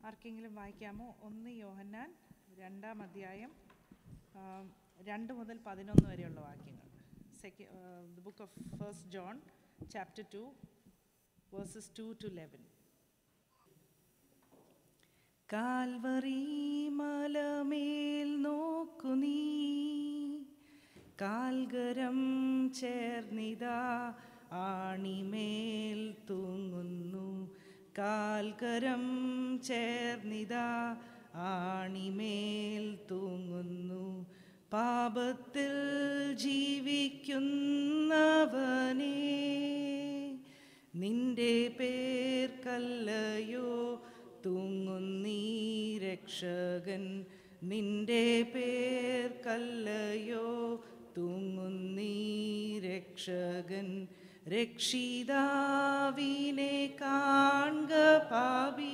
ആർക്കെങ്കിലും വായിക്കാമോ? 1 യോഹന്നാൻ 2-ാം അധ്യായം 2 മുതൽ 11 വരെയുള്ള വാക്യങ്ങൾ. The book of 1 John chapter 2 verses 2 to 11. Calvary മലമേൽ നോക്കു നീ, കാൽകരം ചേർന്നിതാ ആണിമേൽ തൂങ്ങുന്നു. കാൽകരം ചേർന്നിതാ ആണിമേൽ തൂങ്ങുന്നു. പാപത്തിൽ ജീവിക്കുന്നവനേ, നിന്റെ പേർക്കല്ലയോ തൂങ്ങുന്നീ രക്ഷകൻ. നിന്റെ പേർക്കല്ലയോ തൂങ്ങുന്നീ രക്ഷകൻ. രക്ഷിതാവിനെ കാൺക പാപി,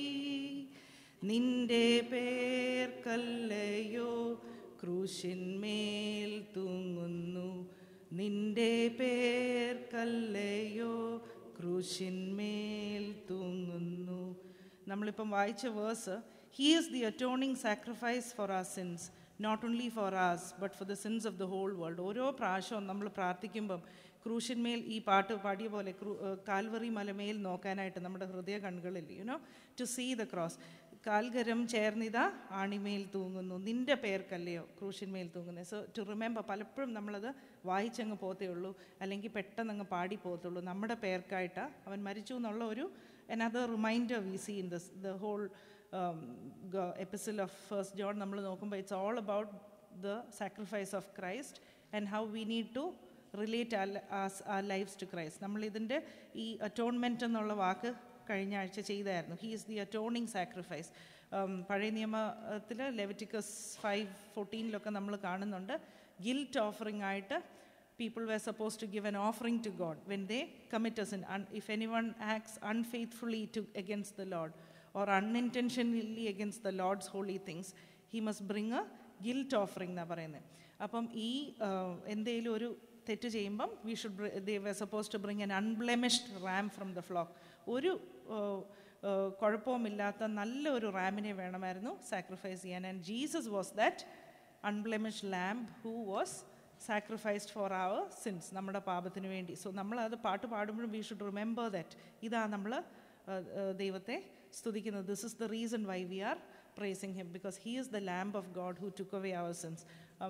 നിന്റെ പേർക്കല്ലയോ ക്രൂശിന്മേൽ തൂങ്ങുന്നു. നിന്റെ പേർക്കല്ലയോ ക്രൂശിന്മേൽ തൂങ്ങുന്നു. നമ്മളിപ്പം വായിച്ച verse, he is the atoning sacrifice for our sins, not only for us but for the sins of the whole world. ഓരോ പ്രാവശ്യവും നമ്മൾ പ്രാർത്ഥിക്കുമ്പം ക്രൂശിന്മേൽ ഈ പാട്ട് പാടിയ പോലെ കാൽവറി മലമേൽ നോക്കാനായിട്ട് നമ്മുടെ ഹൃദയ കണ്ണുകളിൽ, ടു സീ ദ ക്രോസ്. കാൽകരം ചേർന്നിതാ ആണിമേൽ തൂങ്ങുന്നു, നിന്റെ പേർക്കല്ലയോ ക്രൂശിന്മേൽ തൂങ്ങുന്നത്. സോ ടു റിമെമ്പർ, പലപ്പോഴും നമ്മളത് വായിച്ചങ്ങ് പോത്തേ ഉള്ളൂ, അല്ലെങ്കിൽ പെട്ടെന്ന് അങ്ങ് പാടി പോകത്തുള്ളൂ. നമ്മുടെ പേർക്കായിട്ടാണ് അവൻ മരിച്ചു എന്നുള്ള ഒരു another reminder we see in this, the whole epistle of 1 John. നമ്മൾ നോക്കുമ്പോൾ it's all about the sacrifice of Christ and how we need to relate our lives to Christ. നമ്മൾ ഇതിൻ്റെ ഈ അറ്റോൺമെൻറ്റ് എന്നുള്ള വാക്ക് കഴിഞ്ഞ ആഴ്ച ചെയ്തായിരുന്നു. He is the atoning sacrifice. പഴയ നിയമത്തിൽ ലെവിറ്റിക്കസ് 5:14 നമ്മൾ കാണുന്നുണ്ട്, ഗിൽറ്റ് ഓഫറിംഗ് ആയിട്ട് people were supposed to give an offering to God when they commit a sin. If anyone acts unfaithfully against the Lord or unintentionally against the Lord's holy things, he must bring a guilt offering എന്നാണ് പറയുന്നത്. അപ്പം ഈ എന്തെങ്കിലും ഒരു തെറ്റ് ചെയ്യുമ്പം they were supposed to bring an unblemished ram from the flock. ഒരു കുഴപ്പവുമില്ലാത്ത നല്ല ഒരു റാമിനെ വേണമായിരുന്നു സാക്രിഫൈസ് ചെയ്യാൻ. And Jesus was that unblemished lamb who was sacrificed for our sins, നമ്മുടെ പാപത്തിന് വേണ്ടി. സോ നമ്മളത് പാട്ട് പാടുമ്പോഴും we should remember that ഇതാ നമ്മൾ ദൈവത്തെ സ്തുതിക്കുന്നത്. This is the reason why we are praising him, because he is the lamb of God who took away our sins.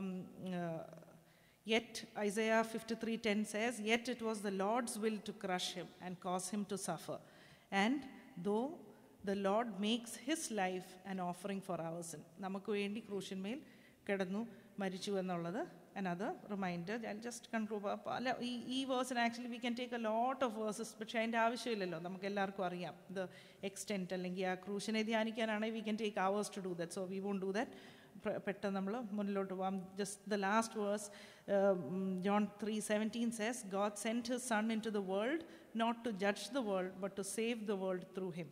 Yet Isaiah 53:10 says, yet it was the Lord's will to crush him and cause him to suffer, and though the Lord makes his life an offering for our sin. നമുക്ക് വേണ്ടി ക്രൂശിന്മേൽ കിടന്നു മരിച്ചു എന്നുള്ളത് another reminder. I'll just conclude. ഈ വേഴ്സിന് actually we can take a lot of verses, പക്ഷേ അതിൻ്റെ ആവശ്യമില്ലല്ലോ, നമുക്ക് എല്ലാവർക്കും അറിയാം ദ എക്സ്റ്റെൻറ്റ്. അല്ലെങ്കിൽ ആ ക്രൂശിനെ ധ്യാനിക്കാനാണെങ്കിൽ we can take hours to do that. So we won't do that. പെട്ടെന്ന് നമ്മൾ മുന്നിലോട്ട് പോകാം. Just the last verse, John 3:17 says, God sent his son into the world not to judge the world but to save the world through him.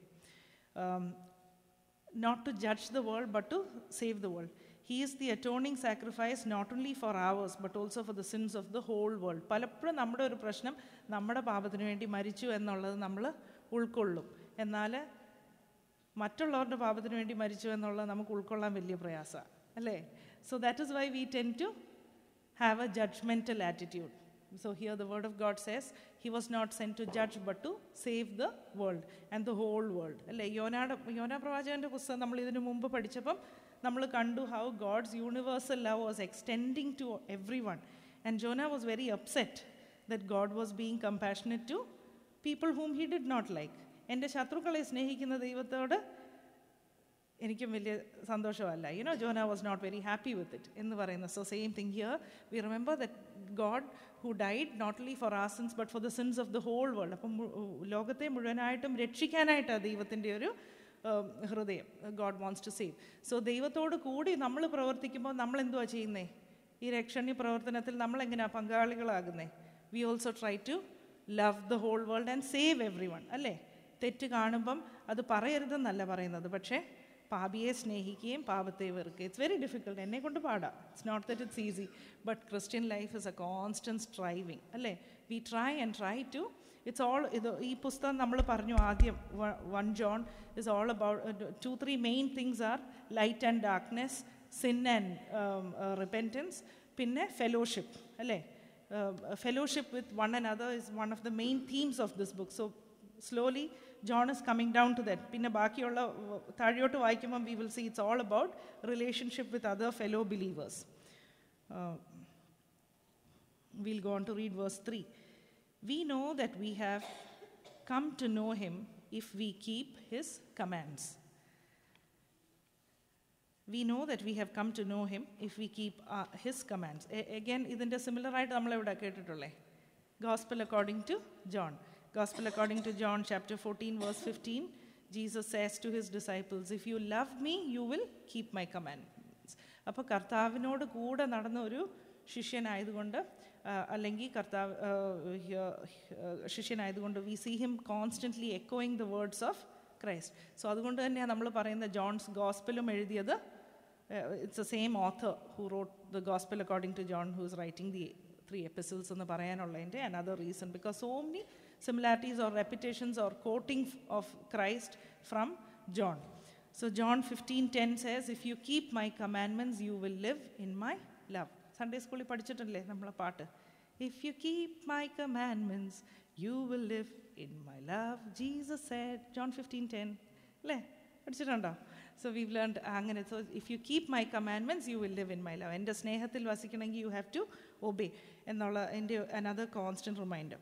Not to judge the world but to save the world. He is the atoning sacrifice not only for ours but also for the sins of the whole world. പലപ്പോഴും നമ്മുടെ ഒരു പ്രശ്നം, നമ്മുടെ പാപത്തിന് വേണ്ടി മരിച്ചു എന്നുള്ളത് നമ്മൾ ഉൾക്കൊള്ളും, എന്നാൽ മറ്റുള്ളവരുടെ പാപത്തിന് വേണ്ടി മരിച്ചു എന്നുള്ളത് നമുക്ക് ഉൾക്കൊള്ളാൻ വലിയ പ്രയാസമാണ്, അല്ലേ? So that is why we tend to have a judgmental attitude. So here the word of God says he was not sent to judge but to save the world and the whole world. അല്ലേ? യോന പ്രവാചകൻ്റെ പുസ്തകം നമ്മൾ ഇതിനു മുമ്പ് പഠിച്ചപ്പം നമ്മൾ കണ്ടു how God's universal love was extending to everyone, and Jonah was very upset that God was being compassionate to people whom he did not like. എൻ്റെ ശത്രുക്കളെ സ്നേഹിക്കുന്ന ദൈവത്തോട് എനിക്കും വലിയ സന്തോഷമല്ല. Jonah was not very happy with it എന്ന് പറയുന്നത്. So same thing here, we remember that God who died not only for our sins but for the sins of the whole world. അപ്പം ലോകത്തെ മുഴുവനായിട്ടും രക്ഷിക്കാനായിട്ടാണ് ദൈവത്തിൻ്റെ ഒരു ഹൃദയം. God wants to save. So ദൈവത്തോട് കൂടി നമ്മൾ പ്രവർത്തിക്കുമ്പോൾ നമ്മൾ എന്തുവാ ചെയ്യുന്നേ? ഈ രക്ഷണീയ പ്രവർത്തനത്തിൽ നമ്മൾ എങ്ങനെയാണ് പങ്കാളികളാകുന്നേ? We also try to love the whole world and save everyone. അല്ലേ? തെറ്റ് കാണുമ്പം അത് പറയരുതെന്നല്ല പറയുന്നത്, പക്ഷേ പാപിയെ സ്നേഹിക്കുകയും പാപത്തെ വെറുക്കുക. It's very difficult. എന്നെ കൊണ്ട് പാടാം. It's not that it's easy, but Christian life is a constant striving, അല്ലേ? We try to It's all, ഈ പുസ്തകം നമ്മൾ പറഞ്ഞു ആദ്യം 1 John is all about 2-3 main things are light and darkness, sin and repentance, പിന്നെ fellowship, അല്ലേ? Fellowship with one another is one of the main themes of this book. So slowly John is coming down to that. പിന്നെ ബാക്കിയുള്ള താഴോട്ട് വായിക്കുമ്പം we will see it's all about relationship with other fellow believers. We'll go on to read verse 3. We know that we have come to know him if we keep his commands. We know that we have come to know him if we keep his commands. Again, ഇതിൻ്റെ similar ആയിട്ട് നമ്മളെവിടെ കേട്ടിട്ടുള്ളേ? Gospel according to John. Gospel according to John chapter 14 verse 15, Jesus says to his disciples, if you love me, you will keep my commandments. അപ്പോൾ കർത്താവിനോട് കൂടെ നടന്ന ഒരു ശിഷ്യനായതുകൊണ്ട്, അല്ലെങ്കിൽ കർത്താവ് ശിഷ്യനായതുകൊണ്ട് വി സീ ഹിം കോൺസ്റ്റൻ്റ്ലി എക്കോയിങ് the words of Christ. So അതുകൊണ്ട് തന്നെയാണ് നമ്മൾ പറയുന്ന ജോൺസ് ഗോസ്പലും എഴുതിയത്, it's a same author who wrote the gospel according to John who is writing the 3 epistles എന്ന് പറയാനുള്ളതിൻ്റെ another reason, because so many similarities or repetitions or quoting of Christ from John. So John 15:10 says, if you keep my commandments, you will live in my love. Sunday സ്കൂളിൽ പഠിച്ചിട്ടില്ലേ നമ്മളെ പാട്ട്? If you keep my commandments, you will live in my love, Jesus said. John 15:10 അല്ലേ? പഠിച്ചിട്ടുണ്ടോ? So we've learned അങ്ങനെ. So if you keep my commandments, you will live in my love. എൻ്റെ സ്നേഹത്തിൽ വസിക്കണമെങ്കിൽ you have to obey എന്നുള്ള എൻ്റെ another constant reminder.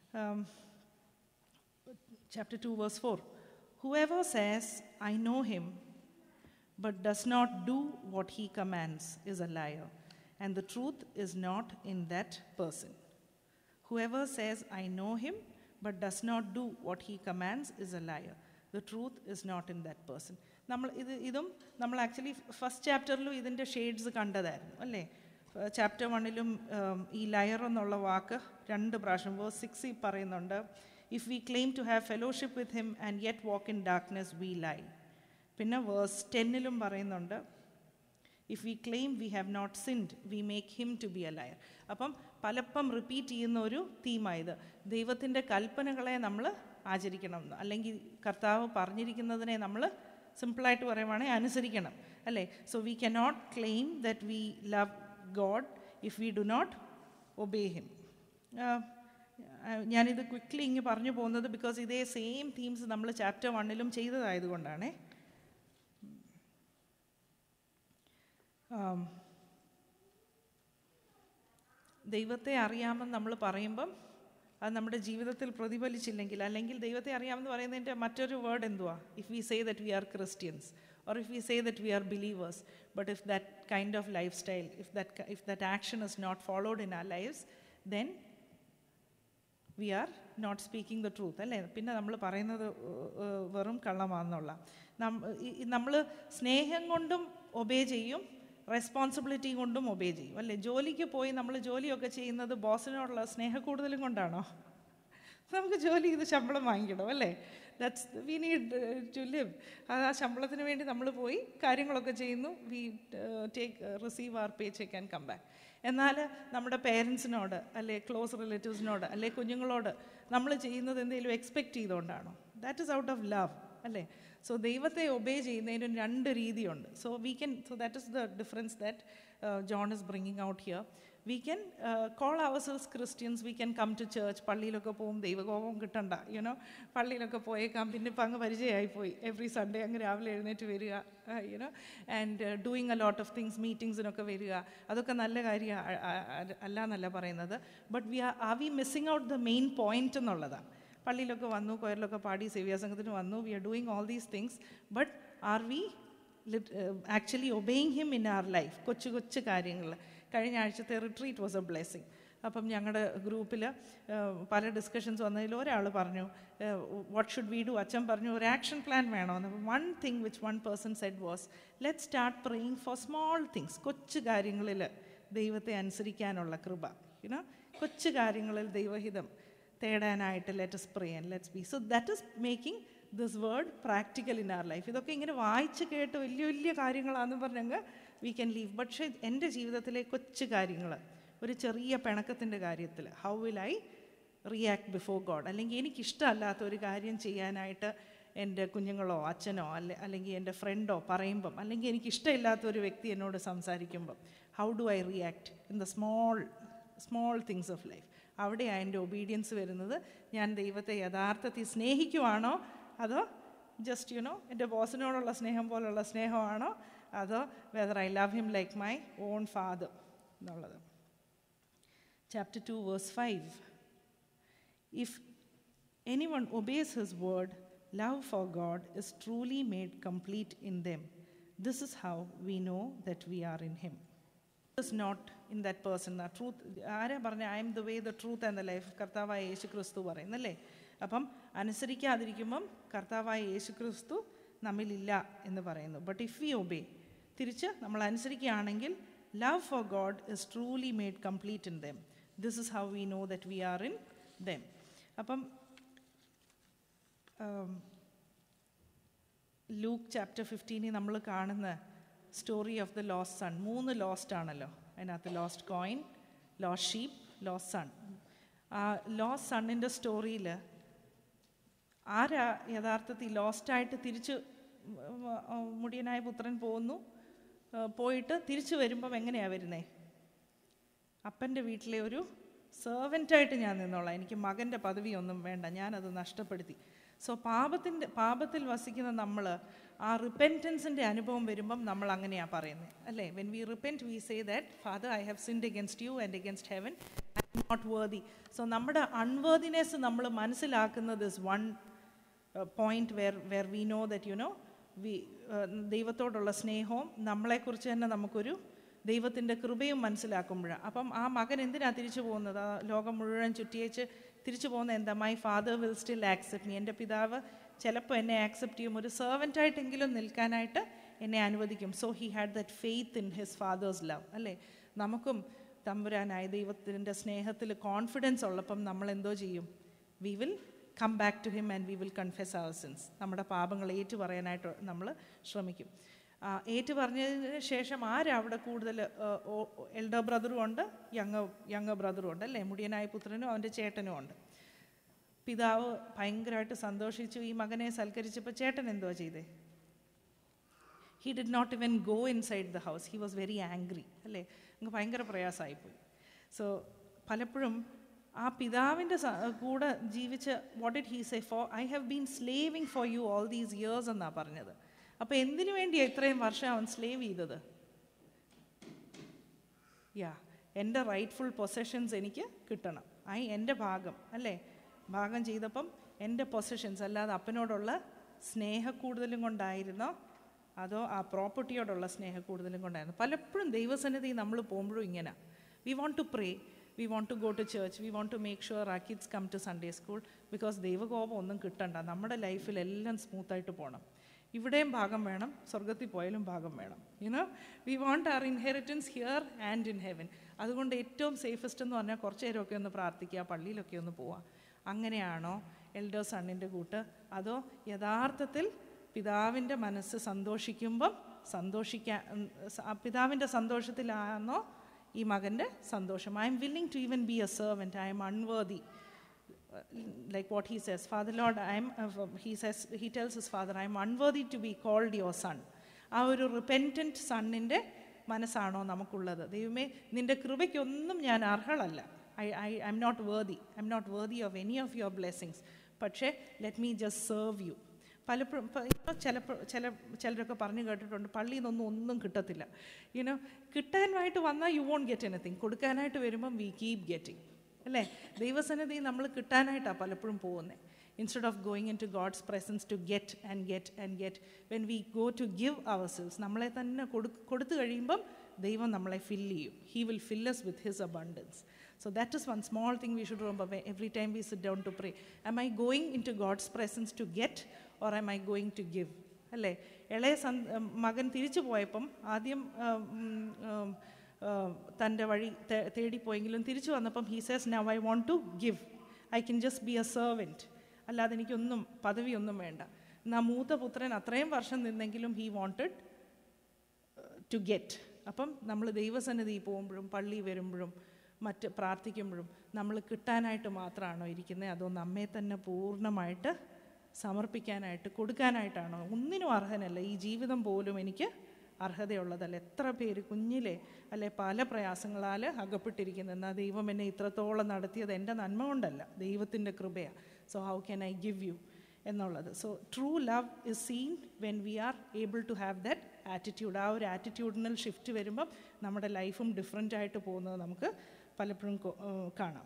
Chapter 2 verse 4. Whoever says, I know him, but does not do what he commands is a liar, and the truth is not in that person. Whoever says, I know him, but does not do what he commands is a liar. The truth is not in that person. ഇതും നമ്മൾ actually first ചാപ്റ്ററിലും ഇതിൻ്റെ shades കണ്ടതായിരുന്നു, അല്ലേ? Chapter 1 ഈ layer എന്നുള്ള വാക്ക് 2 പ്രാവശ്യം verse 6 പറയുന്നുണ്ട്. If we claim to have fellowship with him and yet walk in darkness we lie. പിന്നെ verse 10 പറയുന്നുണ്ട്, if we claim we have not sinned we make him to be a liar. അപ്പം പലപ്പം repeat ചെയ്യുന്ന ഒരു തീമായത്, ദൈവത്തിൻ്റെ കൽപ്പനകളെ നമ്മൾ ആചരിക്കണം, അല്ലെങ്കിൽ കർത്താവ് പറഞ്ഞിരിക്കുന്നതിനെ നമ്മൾ സിമ്പിളായിട്ട് പറയുവാണെങ്കിൽ അനുസരിക്കണം, അല്ലേ? So we cannot claim that we love God if we do not obey him. ഞാനിത് ക്വിക്ക്ലി ഇങ്ങ് പറഞ്ഞു പോകുന്നത് ബിക്കോസ് ഇതേ സെയിം തീംസ് നമ്മൾ ചാപ്റ്റർ 1 ചെയ്തതായതുകൊണ്ടാണേ. ദൈവത്തെ അറിയാമെന്ന് നമ്മൾ പറയുമ്പം അത് നമ്മുടെ ജീവിതത്തിൽ പ്രതിഫലിച്ചില്ലെങ്കിൽ, അല്ലെങ്കിൽ ദൈവത്തെ അറിയാമെന്ന് പറയുന്നതിൻ്റെ മറ്റൊരു വേർഡ് എന്തുവാ? If we say that we are Christians or if we say that we are believers, but if that kind of lifestyle, if that action is not followed in our lives, then we are not speaking the truth, അല്ലേ? പിന്നെ നമ്മൾ പറയുന്നത് വെറും കള്ളമാണെന്നുള്ള. നമ്മൾ സ്നേഹം കൊണ്ടും obey ചെയ്യും, responsibility കൊണ്ടും ഒബേ ചെയ്യും, അല്ലേ? ജോലിക്ക് പോയി നമ്മൾ ജോലിയൊക്കെ ചെയ്യുന്നത് ബോസിനോടുള്ള സ്നേഹക്കൂടുതലും കൊണ്ടാണോ? നമുക്ക് ജോലി ചെയ്ത് ശമ്പളം വാങ്ങിക്കണം, അല്ലേ? That's we need to live. ആ ശമ്പളത്തിന് വേണ്ടി നമ്മൾ പോയി കാര്യങ്ങളൊക്കെ ചെയ്യുന്നു, we receive our pay check and come back. എന്നാൽ നമ്മുടെ പേരൻസിനോട്, അല്ലെ ക്ലോസ് റിലേറ്റീവ്സിനോട്, അല്ലെ കുഞ്ഞുങ്ങളോട് നമ്മൾ ചെയ്യുന്നത് എന്തെങ്കിലും എക്സ്പെക്റ്റ് ചെയ്തുകൊണ്ടാണോ? That is out of love, അല്ലേ? സോ ദൈവത്തെ ഒബേ ചെയ്യുന്നതിന് 2 രീതിയുണ്ട്. So that is the difference that John is bringing out here. We can call ourselves Christians, we can come to church, പള്ളിയിലൊക്കെ പോകും, ദൈവകോപം കിട്ടണ്ട, പള്ളിയിലൊക്കെ പോയേക്കാം, പിന്നെ ഇപ്പം അങ്ങ് പരിചയമായിപ്പോയി, എവറി സൺഡേ അങ്ങ് രാവിലെ എഴുന്നേറ്റ് വരിക, and doing a lot of things, മീറ്റിങ്സിനൊക്കെ വരിക, അതൊക്കെ നല്ല കാര്യം അല്ല എന്നല്ല പറയുന്നത്. But are we missing out the main point എന്നുള്ളതാണ്. പള്ളിയിലൊക്കെ വന്നു, കൊയറിലൊക്കെ പാടി, സേവ്യാസംഘത്തിന് വന്നു, we are doing all these things, but are we actually obeying him in our life? കൊച്ചു കാര്യങ്ങൾ. കഴിഞ്ഞ ആഴ്ചത്തെ റിട്രീറ്റ് വാസ് എ ബ്ലെസ്സിങ്. അപ്പം ഞങ്ങളുടെ ഗ്രൂപ്പിൽ പല ഡിസ്കഷൻസ് വന്നതിൽ ഒരാൾ പറഞ്ഞു, വാട്ട് ഷുഡ് വി ഡു? അച്ഛൻ പറഞ്ഞു ഒരു ആക്ഷൻ പ്ലാൻ വേണമെന്ന്. അപ്പം one thing which one person said was, let start praying for small things. കൊച്ചു കാര്യങ്ങളിൽ ദൈവത്തെ അനുസരിക്കാനുള്ള കൃപ, കൊച്ചു കാര്യങ്ങളിൽ ദൈവഹിതം തേടാനായിട്ട് let us pray and let's be. So that is making this word practical in our life. ഇതൊക്കെ ഇങ്ങനെ വായിച്ച് കേട്ട് വലിയ വലിയ കാര്യങ്ങളാണെന്ന് പറഞ്ഞെങ്കിൽ വി ക്യാൻ ലീവ്. പക്ഷേ എൻ്റെ ജീവിതത്തിലെ കൊച്ചു കാര്യങ്ങൾ, ഒരു ചെറിയ പിണക്കത്തിൻ്റെ കാര്യത്തിൽ, how will I react before God. അല്ലെങ്കിൽ എനിക്കിഷ്ടമല്ലാത്ത ഒരു കാര്യം ചെയ്യാനായിട്ട് എൻ്റെ കുഞ്ഞുങ്ങളോ അച്ഛനോ അല്ലെങ്കിൽ എൻ്റെ ഫ്രണ്ടോ പറയുമ്പം, അല്ലെങ്കിൽ എനിക്കിഷ്ടമില്ലാത്ത ഒരു വ്യക്തി എന്നോട് സംസാരിക്കുമ്പം, how do I react in the small things of life? അവിടെയാണ് എൻ്റെ ഒബീഡിയൻസ് വരുന്നത്. ഞാൻ ദൈവത്തെ യഥാർത്ഥത്തിൽ സ്നേഹിക്കുവാണോ, അതോ ജസ്റ്റ് എൻ്റെ ബോസിനോടുള്ള സ്നേഹം പോലുള്ള സ്നേഹമാണോ, അതോ whether I love him like my own father എന്നുള്ളത്. Chapter 2 verse 5. If anyone obeys his word, love for God is truly made complete in them. This is how we know that we are in him. It is not in that person. The truth, ആരാ പറഞ്ഞ I am the way, the truth and the life? കർത്താവായ യേശു ക്രിസ്തു പറയുന്നല്ലേ. അപ്പം അനുസരിക്കാതിരിക്കുമ്പം കർത്താവായ യേശു ക്രിസ്തു നമ്മിലില്ല എന്ന് പറയുന്നു. ബട്ട് ഇഫ് വി ഒബേ, തിരിച്ച് നമ്മൾ അനുസരിക്കുകയാണെങ്കിൽ, love for God is truly made complete in them. This is how we know that we are in them. അപ്പം ലൂക്ക് ചാപ്റ്റർ 15 നമ്മൾ കാണുന്ന story of the lost son. 3 lost ആണല്ലോ അതിനകത്ത്. Lost coin, lost sheep, lost son. ആ lost സണ്ണിൻ്റെ സ്റ്റോറിയിൽ ആരാ യഥാർത്ഥത്തിൽ ലോസ്റ്റായിട്ട് തിരിച്ച്, മുടിയനായ പുത്രൻ പോകുന്നു, പോയിട്ട് തിരിച്ചു വരുമ്പം എങ്ങനെയാണ് വരുന്നത്? അപ്പൻ്റെ വീട്ടിലെ ഒരു സെർവൻ്റായിട്ട് ഞാൻ നിന്നോളാം, എനിക്ക് മകൻ്റെ പദവിയൊന്നും വേണ്ട, ഞാനത് നഷ്ടപ്പെടുത്തി. സോ പാപത്തിൽ വസിക്കുന്ന നമ്മൾ ആ റിപ്പൻറ്റൻസിൻ്റെ അനുഭവം വരുമ്പം നമ്മൾ അങ്ങനെയാണ് പറയുന്നത് അല്ലേ. When we repent we say that father I have sinned against you and against heaven, I am not worthy. So നമ്മുടെ അൺവേർതിനെസ് നമ്മൾ മനസ്സിലാക്കുന്നത് is one point where we know that ദൈവത്തോടുള്ള സ്നേഹവും നമ്മളെക്കുറിച്ച് തന്നെ നമുക്കൊരു ദൈവത്തിൻ്റെ കൃപയും മനസ്സിലാക്കുമ്പോഴാണ്. അപ്പം ആ മകൻ എന്തിനാണ് തിരിച്ചു പോകുന്നത്? ആ ലോകം മുഴുവൻ ചുറ്റിയേച്ച് തിരിച്ചു പോകുന്നത് എന്താ? My father will still accept me. എൻ്റെ പിതാവ് ചിലപ്പോൾ എന്നെ ആക്സെപ്റ്റ് ചെയ്യും, ഒരു സെർവൻ്റായിട്ടെങ്കിലും നിൽക്കാനായിട്ട് എന്നെ അനുവദിക്കും. So he had that faith in his father's love അല്ലേ. നമുക്കും തമ്പുരാനായ ദൈവത്തിൻ്റെ സ്നേഹത്തിൽ കോൺഫിഡൻസ് ഉള്ളപ്പം നമ്മൾ എന്തോ ചെയ്യും? We will come back to him and we will confess our sins. നമ്മുടെ പാപങ്ങൾ ഏറ്റു പറയാനായിട്ട് നമ്മൾ ശ്രമിക്കും. ഏറ്റു പറഞ്ഞതിന് ശേഷം ആരാ അവിടെ കൂടുതൽ? എൽഡർ ബ്രദറും ഉണ്ട്, യങ്ങർ ബ്രദറും ഉണ്ട് അല്ലേ. മുടിയനായ പുത്രനും അവൻ്റെ ചേട്ടനും ഉണ്ട്. പിതാവ് ഭയങ്കരമായിട്ട് സന്തോഷിച്ചു ഈ മകനെ സൽക്കരിച്ചപ്പോൾ. ചേട്ടൻ എന്തുവാ ചെയ്തേ? He did not even go inside the house. He was very angry അല്ലേ. നമുക്ക് ഭയങ്കര പ്രയാസമായിപ്പോയി. സോ പലപ്പോഴും ആ പിതാവിൻ്റെ കൂടെ ജീവിച്ച് what did he say? For I have been slaving for you all these years എന്നാണ് പറഞ്ഞത്. അപ്പോൾ എന്തിനു വേണ്ടിയാണ് ഇത്രയും വർഷം അവൻ സ്ലേവ് ചെയ്തത്? എൻ്റെ റൈറ്റ്ഫുൾ പൊസഷൻസ് എനിക്ക് കിട്ടണം, എൻ്റെ ഭാഗം അല്ലേ. ഭാഗം ചെയ്തപ്പം എൻ്റെ പൊസഷൻസ്, അല്ലാതെ അപ്പനോടുള്ള സ്നേഹക്കൂടുതലും കൊണ്ടായിരുന്നോ അതോ ആ പ്രോപ്പർട്ടിയോടുള്ള സ്നേഹക്കൂടുതലും കൊണ്ടായിരുന്നു? പലപ്പോഴും ദൈവസന്നിധി നമ്മൾ പോകുമ്പോഴും ഇങ്ങനെ, we want to pray, we want to go to church, we want to make sure our kids come to Sunday school, because ദൈവകോപം ഒന്നും കിട്ടണ്ട, നമ്മുടെ ലൈഫിൽ എല്ലാം സ്മൂത്തായിട്ട് പോകണം. ഇവിടെയും ഭാഗം വേണം, സ്വർഗത്തിൽ പോയാലും ഭാഗം വേണം. We want our inheritance here and in heaven. അതുകൊണ്ട് ഏറ്റവും സേഫസ്റ്റ് എന്ന് പറഞ്ഞാൽ കുറച്ച് നേരമൊക്കെ ഒന്ന് പ്രാർത്ഥിക്കുക, പള്ളിയിലൊക്കെ ഒന്ന് പോവാം. അങ്ങനെയാണോ എൽഡർ സണ്ണിൻ്റെ കൂട്ട്? അതോ യഥാർത്ഥത്തിൽ പിതാവിൻ്റെ മനസ്സ് സന്തോഷിക്കുമ്പം പിതാവിൻ്റെ സന്തോഷത്തിലാണോ ഈ മകൻ്റെ സന്തോഷം? I am willing to even be a servant, I am unworthy. Like what he says, Father Lord, he tells his father, I am unworthy to be called your son. ആ ഒരു റിപ്പൻറ്റൻറ്റ് സണ്ണിൻ്റെ മനസ്സാണോ നമുക്കുള്ളത്? ദൈവമേ, നിൻ്റെ കൃപയ്ക്കൊന്നും ഞാൻ അർഹളല്ല, I am not worthy of any of your blessings, പക്ഷേ let me just serve you. പലപ്പോഴും ചിലരൊക്കെ പറഞ്ഞു കേട്ടിട്ടുണ്ട്, പള്ളിയിൽ നിന്നൊന്നും ഒന്നും കിട്ടത്തില്ല. കിട്ടാനായിട്ട് വന്നാൽ യു വോണ്ട് ഗെറ്റ് എനിത്തിങ്, കൊടുക്കാനായിട്ട് വരുമ്പം വി കീപ് ഗെറ്റിംഗ് അല്ലേ. ദൈവസന്നിധി നമ്മൾ കിട്ടാനായിട്ടാണ് പലപ്പോഴും പോകുന്നത്. Instead of going into God's presence to get and get and get, when we go to give ourselves, നമ്മളെ തന്നെ കൊടുത്തു കഴിയുമ്പം ദൈവം നമ്മളെ ഫില്ല് ചെയ്യും. He will fill us with his abundance. So that is one small thing we should remember every time we sit down to pray. Am I going into God's presence to get, or am I going to give? അല്ലേ. ഇളയ മകൻ തിരിച്ചു പോയപ്പം ആദ്യം തൻ്റെ വഴി തേടിപ്പോയെങ്കിലും തിരിച്ചു വന്നപ്പം he says, now I want to give, I can just be a servant, അല്ലാതെ എനിക്കൊന്നും പദവിയൊന്നും വേണ്ട. എന്നാൽ മൂത്ത പുത്രൻ അത്രയും വർഷം നിന്നെങ്കിലും he wanted to get. അപ്പം നമ്മൾ ദൈവസന്നിധി പോകുമ്പോഴും പള്ളി വരുമ്പോഴും മറ്റ് പ്രാർത്ഥിക്കുമ്പോഴും നമ്മൾ കിട്ടാനായിട്ട് മാത്രമാണോ ഇരിക്കുന്നത്, അതോ നമ്മെ തന്നെ പൂർണ്ണമായിട്ട് സമർപ്പിക്കാനായിട്ട് കൊടുക്കാനായിട്ടാണോ? ഒന്നിനും അർഹനല്ല, ഈ ജീവിതം പോലും എനിക്ക് അർഹതയുള്ളതല്ല. എത്ര പേര് കുഞ്ഞിലെ അല്ലെ പല പ്രയാസങ്ങളാൽ അകപ്പെട്ടിരിക്കുന്നു. എന്നാൽ ദൈവം എന്നെ ഇത്രത്തോളം നടത്തിയത് എൻ്റെ നന്മ കൊണ്ടല്ല, ദൈവത്തിൻ്റെ കൃപയാണ്. So how can I give you എന്നുള്ളത്. So true love is seen when we are able to have that attitude. ആ ഒരു ആറ്റിറ്റ്യൂഡിനൽ ഷിഫ്റ്റ് വരുമ്പം നമ്മുടെ ലൈഫും ഡിഫറെൻ്റ് ആയിട്ട് പോകുന്നത് നമുക്ക് പലപ്പോഴും കാണാം.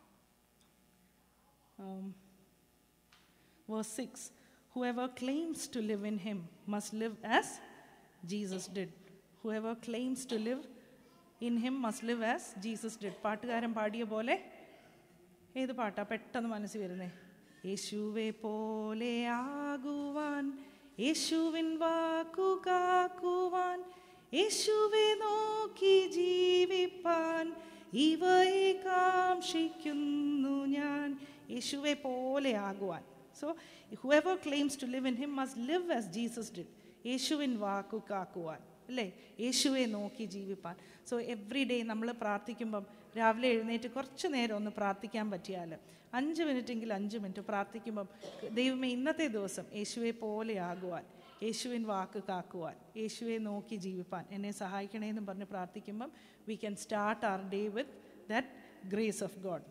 Verse 6, whoever claims to live in him must live as Jesus did. Whoever claims to live in him must live as Jesus did. പാട്ടുകാരൻ പാടിയ പോലെ, ഏത് പാട്ടാ പെട്ടെന്ന് മനസ്സിൽ വരുന്നേ? യേശുവെ പോലെ ആകുവാൻ, യേശുവിൻ വാക്കു കാക്കുവാൻ, യേശുവെ നോക്കി ജീവിപ്പാൻ, ഇവയെ കാംക്ഷിക്കുന്നു ഞാൻ. യേശുവെ പോലെ ആകുവാൻ. So whoever claims to live in him must live as Jesus did. യേശുവിൻ വാക്കു കാക്കുവാൻ, അല്ലേ? യേശുവെ നോക്കി ജീവിപ്പാൻ. സോ എവ്രി ഡേ നമ്മൾ പ്രാർത്ഥിക്കുമ്പം രാവിലെ എഴുന്നേറ്റ് കുറച്ച് നേരം ഒന്ന് പ്രാർത്ഥിക്കാൻ പറ്റിയാൽ 5 മിനിറ്റെങ്കിൽ 5 മിനിറ്റ് പ്രാർത്ഥിക്കുമ്പം, ദൈവമേ ഇന്നത്തെ ദിവസം യേശുവെ പോലെ ആകുവാൻ, യേശുവിൻ വാക്ക് കാക്കുവാൻ, യേശുവെ നോക്കി ജീവിപ്പാൻ എന്നെ സഹായിക്കണേന്നും പറഞ്ഞ് പ്രാർത്ഥിക്കുമ്പം we can start our day with that grace of God.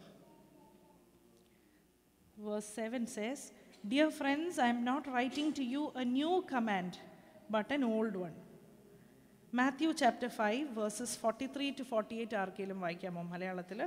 Verse 7 says, "Dear friends, I am not writing to you a new command, but an old one." Matthew chapter 5 verses 43 to 48 ആർക്കെങ്കിലും വായിക്കാമോ മലയാളത്തിൽ?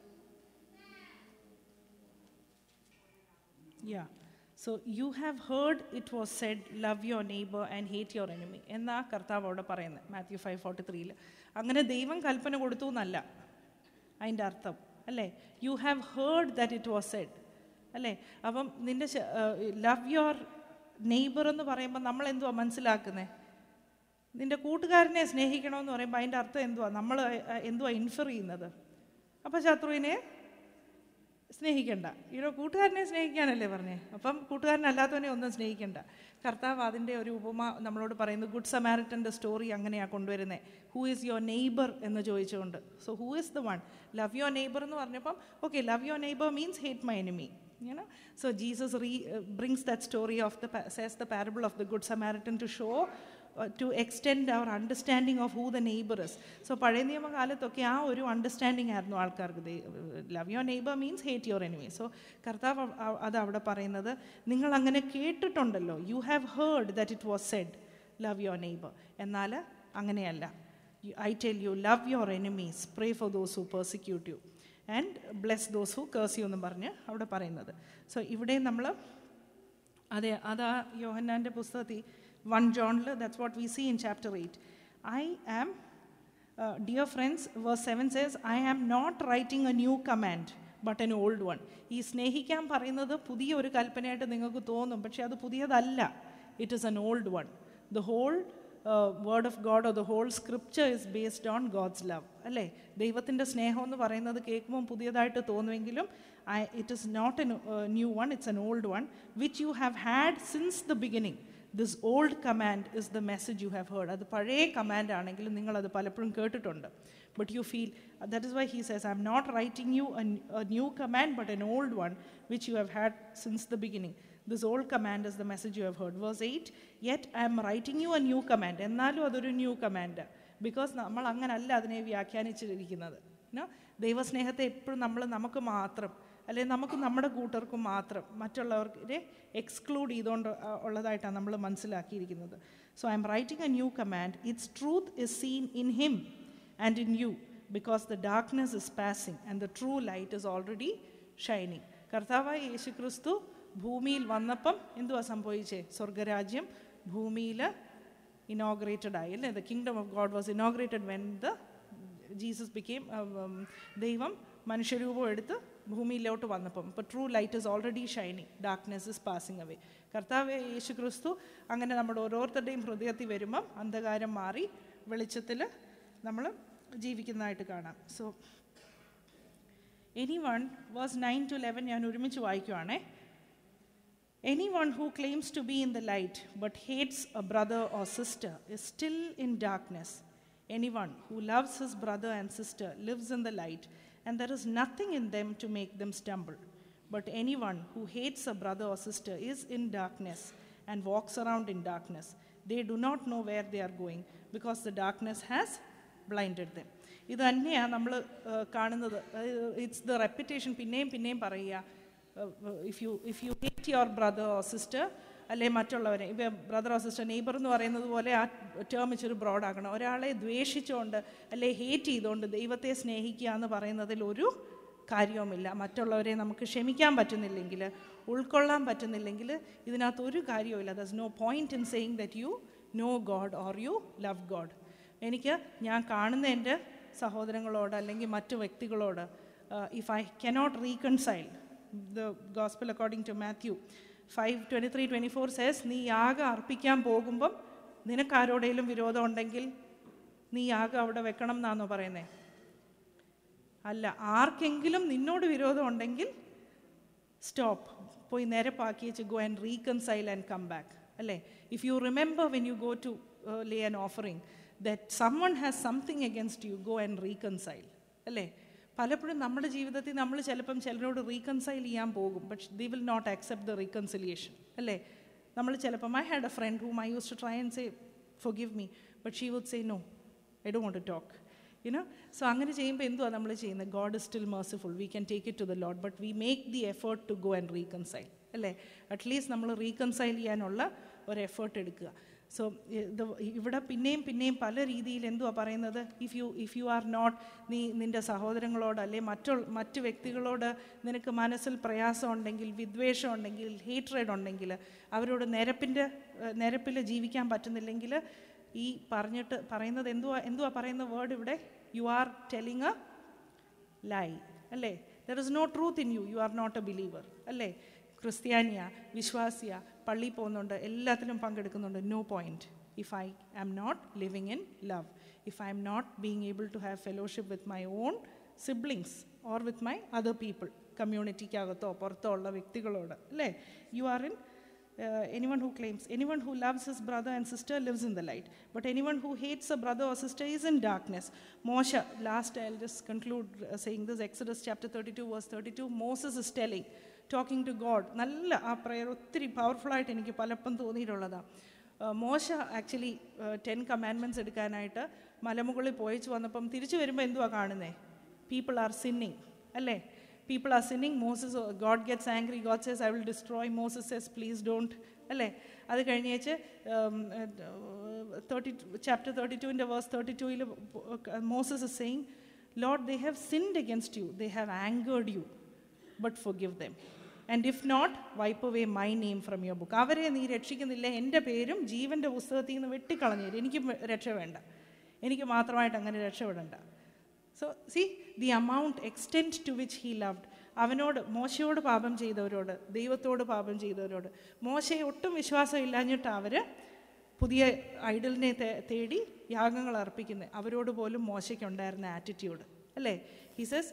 Yeah. So you have heard it was said, love your neighbor and hate your enemy. എന്നാ കർത്താവ് അവിടെ പറയുന്നത് മാത്യു 5:43. അങ്ങനെ ദൈവം കൽപ്പന കൊടുത്തു എന്നല്ല അതിൻ്റെ അർത്ഥം, അല്ലേ? You have heard that it was said, അല്ലേ? അപ്പം നിൻ്റെ ലവ് യുവർ നെയ്ബർ എന്ന് പറയുമ്പോൾ നമ്മൾ എന്തുവാ മനസ്സിലാക്കുന്നത്? നിൻ്റെ കൂട്ടുകാരനെ സ്നേഹിക്കണമെന്ന് പറയുമ്പോൾ അതിൻ്റെ അർത്ഥം എന്തുവാ? നമ്മൾ എന്തുവാ ഇൻഫർ ചെയ്യുന്നത്? അപ്പം ശത്രുവിനെ സ്നേഹിക്കണ്ട, കൂട്ടുകാരനെ സ്നേഹിക്കാനല്ലേ പറഞ്ഞേ? അപ്പം കൂട്ടുകാരനല്ലാത്തവനെ ഒന്നും സ്നേഹിക്കണ്ട. കർത്താവ് അതിൻ്റെ ഒരു ഉപമ നമ്മളോട് പറയുന്നത്, ഗുഡ് സമാരിറ്റൻ്റെ സ്റ്റോറി അങ്ങനെയാണ് കൊണ്ടുവരുന്നത്. ഹൂ ഈസ് യുവർ നെയ്ബർ എന്ന് ചോദിച്ചുകൊണ്ട്. So who is the one? Love your neighbour എന്ന് പറഞ്ഞപ്പം okay, love your neighbour means hate my enemy. So Jesus brings that story of says the parable of the Good Samaritan to show, to extend our understanding of who the neighbor is. So പഴയ നിയമകാലത്തൊക്കെ ആ ഒരു understanding ആയിരുന്നു ആൾക്കാർക്ക്. Love your neighbour means hate your enemy. So കർത്താവ് അത് അവിടെ പറയുന്നത്, നിങ്ങൾ അങ്ങനെ കേട്ടിട്ടുണ്ടല്ലോ, you have heard that it was said love your neighbour. എന്നാൽ അങ്ങനെയല്ല. I tell you, love your enemies, pray for those who persecute you and bless those who curse you എന്നും പറഞ്ഞ് അവിടെ പറയുന്നത്. സോ ഇവിടെ നമ്മൾ അതാ യോഹന്നാൻ്റെ പുസ്തകത്തിൽ 1 John, that's what we see in chapter 8. I am, dear friends, verse 7 says, I am not writing a new command, but an old one. ഈ സ്നേഹിക്കാൻ പറയുന്നത് പുതിയ ഒരു കൽപ്പനയായിട്ട് നിങ്ങൾക്ക് തോന്നും, പക്ഷേ അത് പുതിയതല്ല. It is an old one. The whole word of God or the whole scripture is based on God's love, അല്ലേ? ദൈവത്തിൻ്റെ സ്നേഹം എന്ന് പറയുന്നത് കേൾക്കുമ്പോൾ പുതിയതായിട്ട് തോന്നുമെങ്കിലും it is not a new one, it's an old one, which you have had since the beginning. This old command is the message you have heard. അത് പഴയ കമാൻഡ് ആണെങ്കിലും നിങ്ങളത് പലപ്പോഴും കേട്ടിട്ടുണ്ട്. But you feel, that is why he says, I'm not writing you a new command, but an old one, which you have had since the beginning. This old command is the message you have heard. Verse 8, yet I am writing you a new command. എന്നാലും അതൊരു new command. Because നമ്മൾ അങ്ങനല്ല അതിനെ വ്യാഖ്യാനിച്ചിരിക്കുന്നത്. ദൈവസ്നേഹത്തെ എപ്പോഴും നമുക്ക് മാത്രം, അല്ലെങ്കിൽ നമുക്ക് നമ്മുടെ കൂട്ടർക്കും മാത്രം, മറ്റുള്ളവരെ എക്സ്ക്ലൂഡ് ചെയ്തുകൊണ്ട് ഉള്ളതായിട്ടാണ് നമ്മൾ മനസ്സിലാക്കിയിരിക്കുന്നത്. So I am writing a new command. Its truth is seen in him and in you, because the darkness is passing and the true light is already shining. കർത്താവായ യേശു ക്രിസ്തു ഭൂമിയിൽ വന്നപ്പം എന്തുവാ സംഭവിച്ചേ? സ്വർഗരാജ്യം ഭൂമിയിൽ ഇനോഗ്രേറ്റഡ് ആയി, അല്ലേ? The kingdom of God was inaugurated when Jesus became, ദൈവം മനുഷ്യരൂപം എടുത്ത് ഭൂമിയിലോട്ട് വന്നപ്പം. ഇപ്പോൾ true light is already shining, darkness is passing away. കർത്താവ് യേശു ക്രിസ്തു അങ്ങനെ നമ്മുടെ ഓരോരുത്തരുടെയും ഹൃദയത്തിൽ വരുമ്പം അന്ധകാരം മാറി വെളിച്ചത്തിൽ നമ്മൾ ജീവിക്കുന്നതായിട്ട് കാണാം. സോ anyone, verse 9 to 11 ഞാൻ ഒരുമിച്ച് വായിക്കുവാണേ. Anyone who claims to be in the light but hates a brother or sister is still in darkness. Anyone who loves his brother and sister lives in the light and there is nothing in them to make them stumble. But anyone who hates a brother or sister is in darkness and walks around in darkness. They do not know where they are going because the darkness has blinded them. ഇത് തന്നെയാണ് നമ്മൾ കാണുന്നത്. It's the repetition. പിന്നെയും പിന്നെയും പറയുക, if you hate your brother or sister, അല്ലെ മറ്റുള്ളവരെ, ഇപ്പം ബ്രദർ ഓർ സിസ്റ്റർ, നെയ്ബർ എന്ന് പറയുന്നത് പോലെ ആ ടേം ഇച്ചിരി ബ്രോഡാക്കണം. ഒരാളെ ദ്വേഷിച്ചുകൊണ്ട് അല്ലെ ഹേറ്റ് ചെയ്തുകൊണ്ട് ദൈവത്തെ സ്നേഹിക്കുക എന്ന് പറയുന്നതിൽ ഒരു കാര്യവുമില്ല. മറ്റുള്ളവരെ നമുക്ക് ക്ഷമിക്കാൻ പറ്റുന്നില്ലെങ്കിൽ, ഉൾക്കൊള്ളാൻ പറ്റുന്നില്ലെങ്കിൽ ഇതിനകത്തൊരു കാര്യവുമില്ല. There's no point in saying that you know God or you love God. എനിക്ക് ഞാൻ കാണുന്ന എൻ്റെ സഹോദരങ്ങളോട് അല്ലെങ്കിൽ മറ്റു വ്യക്തികളോട്, if I cannot reconcile, the gospel according to Matthew 5:23-24 says, നീ യാഗം അർപ്പിക്കാൻ പോകുമ്പം നിനക്കാരോടെങ്കിലും വിരോധം ഉണ്ടെങ്കിൽ നീ യാഗം അവിടെ വെക്കണം എന്നാണോ പറയുന്നത്? അല്ല, ആർക്കെങ്കിലും നിന്നോട് വിരോധം ഉണ്ടെങ്കിൽ സ്റ്റോപ്പ്, പോയി നിരപ്പാക്കി വെച്ച് go and reconcile and come back. അല്ലേ? If you remember when you go to lay an offering that someone has something against you, go and reconcile. അല്ലേ? പലപ്പോഴും നമ്മുടെ ജീവിതത്തിൽ നമ്മൾ ചിലപ്പം ചിലരോട് റീകൺസൈൽ ചെയ്യാൻ പോകും, but they will not accept the reconciliation. അല്ലേ? നമ്മൾ ചിലപ്പം, I had a friend whom I used to try and say forgive me, but she would say no, I don't want to talk. So അങ്ങനെ ചെയ്യുമ്പോൾ എന്തുവാ നമ്മൾ ചെയ്യുന്നത്? God is still merciful, we can take it to the Lord, but we make the effort to go and reconcile. അല്ലേ? At least നമ്മൾ reconcile ചെയ്യാനുള്ള ഒരു effort എടുക്കുക. സോ ഇവിടെ പിന്നെയും പിന്നെയും പല രീതിയിൽ എന്തുവാ പറയുന്നത്? ഇഫ് യു ആർ നോട്ട്, നീ നിൻ്റെ സഹോദരങ്ങളോട് അല്ലെ മറ്റു വ്യക്തികളോട് നിനക്ക് മനസ്സിൽ പ്രയാസം ഉണ്ടെങ്കിൽ, വിദ്വേഷം ഉണ്ടെങ്കിൽ, ഹേറ്റ്രേഡ് ഉണ്ടെങ്കിൽ, അവരോട് നിരപ്പിൽ ജീവിക്കാൻ പറ്റുന്നില്ലെങ്കിൽ, ഈ പറയുന്നത് എന്തുവാ പറയുന്ന വേർഡ് ഇവിടെ? You are telling a lie. അല്ലേ? There is no truth in you, you are not a believer. അല്ലേ? ക്രിസ്ത്യാനിയ, വിശ്വാസിയ, പള്ളിയിൽ പോകുന്നുണ്ട്, എല്ലാത്തിലും പങ്കെടുക്കുന്നുണ്ട്, no point if I am not living in love, if I am not being able to have fellowship with my own siblings or with my other people, കമ്മ്യൂണിറ്റിക്കകത്തോ പുറത്തോ ഉള്ള വ്യക്തികളോട്. അല്ലേ? You are in anyone who claims, anyone who loves his brother and sister lives in the light, but anyone who hates a brother or sister is in darkness. Moshe, last I'll just conclude saying this, Exodus chapter 32 verse 32, Moses is talking to God. നല്ല ആ prayer ഒത്തിരി പവർഫുള്ളായിട്ട് എനിക്ക് പലപ്പം തോന്നിയിട്ടുള്ളതാണ്. മോശ actually 10 commandments എടുക്കാനായിട്ട് മലമുകളിൽ പോയിച്ച് വന്നപ്പം തിരിച്ചു വരുമ്പോൾ എന്തുവാ കാണുന്നത്? People are sinning. അല്ലേ? People are sinning. God gets angry. God says, I will destroy. Moses says, please don't. അല്ലേ? അത് കഴിഞ്ഞേച്ച് chapter 32 in verse 32 Moses is saying, Lord, they have sinned against you, they have angered you, but forgive them, and if not, wipe away my name from your book. അവരെ നീ രക്ഷിക്കുന്നില്ല, എൻ്റെ പേരും ജീവൻ്റെ പുസ്തകത്തിൽ നിന്ന് വെട്ടിക്കളഞ്ഞേരും. എനിക്ക് രക്ഷ വേണ്ട, എനിക്ക് മാത്രമായിട്ട് അങ്ങനെ രക്ഷപ്പെടണ്ട. So see the amount, extent to which he loved. അവനോട്, മോശയോട് പാപം ചെയ്തവരോട്, ദൈവത്തോട് പാപം ചെയ്തവരോട്, മോശയെ ഒട്ടും വിശ്വാസം ഇല്ലാഞ്ഞിട്ട് അവർ പുതിയ ഐഡലിനെ തേടി യാഗങ്ങൾ അർപ്പിക്കുന്നത്. അവരോട് പോലും മോശയ്ക്കുണ്ടായിരുന്ന ആറ്റിറ്റ്യൂഡ്. അല്ലേ? he says,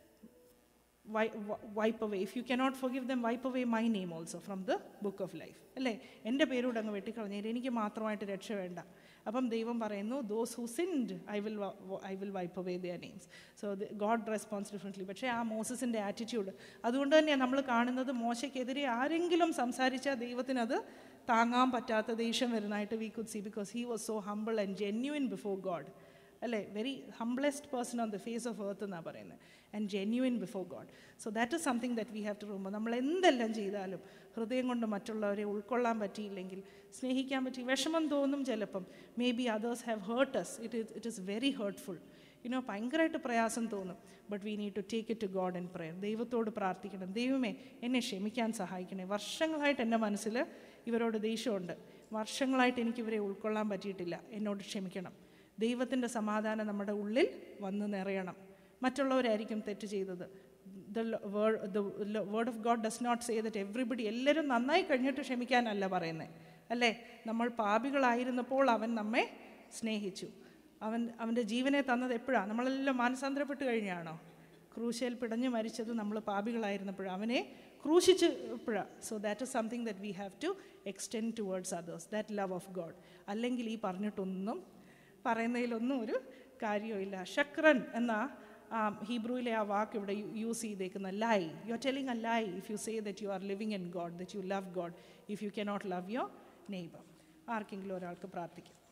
wipe away, if you cannot forgive them, wipe away my name also from the book of life. അല്ലേ? എൻ്റെ പേരോട് അങ്ങ് വെട്ടിക്കളഞ്ഞേര്, എനിക്ക് മാത്രമായിട്ട് രക്ഷ വേണ്ട. അപ്പം ദൈവം പറയുന്നു, those who sinned I will wipe away their names. So God responds differently. പക്ഷേ ആ മോസസിൻ്റെ ആറ്റിറ്റ്യൂഡ്, അതുകൊണ്ട് തന്നെയാണ് നമ്മൾ കാണുന്നത്, മോശയ്ക്കെതിരെ ആരെങ്കിലും സംസാരിച്ചാൽ ദൈവത്തിനത് താങ്ങാൻ പറ്റാത്ത ദേഷ്യം വരുന്നതായിട്ട് we could see, because he was so humble and genuine before God. അല്ലേ? Very humblest person on the face of earth എന്നാണ് പറയുന്നത്, and genuine before God. So that is something that we have to remember. നമ്മൾ എന്തെല്ലാം ചെയ്താലും ഹൃദയം കൊണ്ട് മറ്റുള്ളവരെ ഉൾക്കൊള്ളാൻ പറ്റിയില്ലെങ്കിൽ, സ്നേഹിക്കാൻ പറ്റി, വിഷമം തോന്നും ചിലപ്പം. Maybe others have hurt us, it is very hurtful, ഭയങ്കരമായിട്ട് പ്രയാസം തോന്നും. But we need to take it to God in prayer. ദൈവത്തോട് പ്രാർത്ഥിക്കണം, ദൈവമേ എന്നെ ക്ഷമിക്കാൻ സഹായിക്കണേ. വർഷങ്ങളായിട്ട് എൻ്റെ മനസ്സിൽ ഇവരോട് ദേഷ്യമുണ്ട്, വർഷങ്ങളായിട്ട് എനിക്കിവരെ ഉൾക്കൊള്ളാൻ പറ്റിയിട്ടില്ല, എന്നോട് ക്ഷമിക്കണം. ദൈവത്തിൻ്റെ സമാധാനം നമ്മുടെ ഉള്ളിൽ വന്ന് നിറയണം. മറ്റുള്ളവരായിരിക്കും തെറ്റ് ചെയ്തത്. The word of God does not say that everybody, എല്ലാവരും നന്നായി കഴിഞ്ഞിട്ട് ക്ഷമിക്കാനല്ല പറയുന്നത്. അല്ലേ? നമ്മൾ പാപികളായിരുന്നപ്പോൾ അവൻ നമ്മെ സ്നേഹിച്ചു. അവൻ്റെ ജീവനെ തന്നത് എപ്പോഴാണ്? നമ്മളെല്ലാം മാനസാന്തരപ്പെട്ട് കഴിഞ്ഞാണോ? ക്രൂശയിൽ പിടഞ്ഞു മരിച്ചത് നമ്മൾ പാപികളായിരുന്നപ്പോഴാണ്, അവനെ ക്രൂശിച്ചപ്പോഴാണ്. So that is something that we have to extend towards others, that love of God. അല്ലെങ്കിൽ ഈ പറഞ്ഞിട്ടൊന്നും പറയുന്നതിലൊന്നും ഒരു കാര്യമില്ല. ശക്രൻ എന്ന ഹീബ്രുവിലെ ആ വാക്ക് ഇവിടെ യൂസ് ചെയ്തേക്കുന്ന lie. You are telling a lie if you say that you are living in God, that you love God, if you cannot love your neighbour. ആർക്കെങ്കിലും ഒരാൾക്ക് പ്രാർത്ഥിക്കാം.